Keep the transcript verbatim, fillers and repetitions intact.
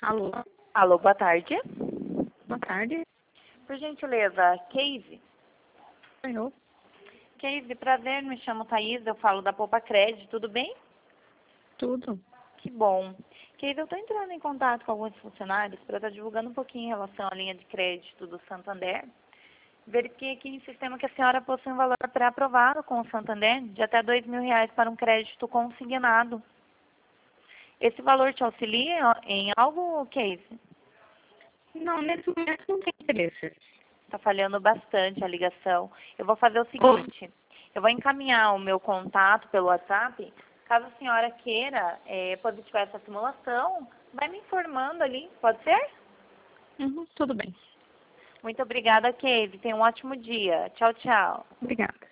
Alô, Alô, boa tarde. boa tarde. Por gentileza, Case. Sou eu. Case, prazer, me chamo Thaís, eu falo da Poupa Cred, tudo bem? Tudo. Que bom. Case, eu estou entrando em contato com alguns funcionários para estar divulgando um pouquinho em relação à linha de crédito do Santander. Verifiquei aqui em sistema que a senhora possui um valor pré-aprovado com o Santander de até dois mil reais para um crédito consignado. Esse valor te auxilia em algo, Case? Não, nesse momento não tem interesse. Está falhando bastante a ligação. Eu vou fazer o seguinte, eu vou encaminhar o meu contato pelo WhatsApp. Caso a senhora queira é, positivar essa simulação, vai me informando ali, pode ser? Uhum, tudo bem. Muito obrigada, Case. Tenha um ótimo dia. Tchau, tchau. Obrigada.